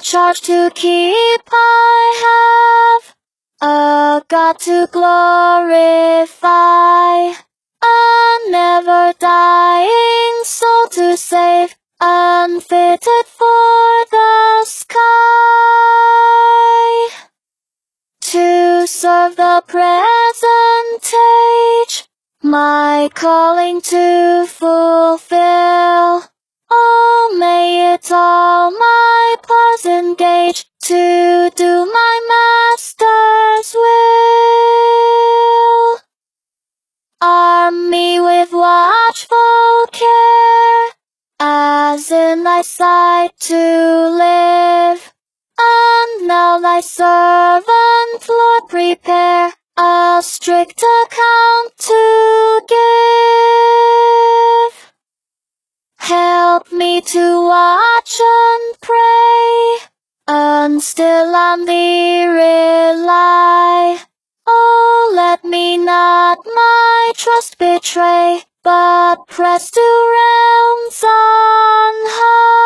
charge to keep I have, a God to glorify, a never-dying soul to save, unfitted for the sky. To serve the present age, my calling to fulfill. Oh, may it all my pause engage to do my Master's will. Arm me with watchful care, as in thy sight to live. And now thy servant, Lord, prepare a strict account to give. Help me to watch and pray, and still on thee rely. Oh, let me not my trust betray, but press to realms on high.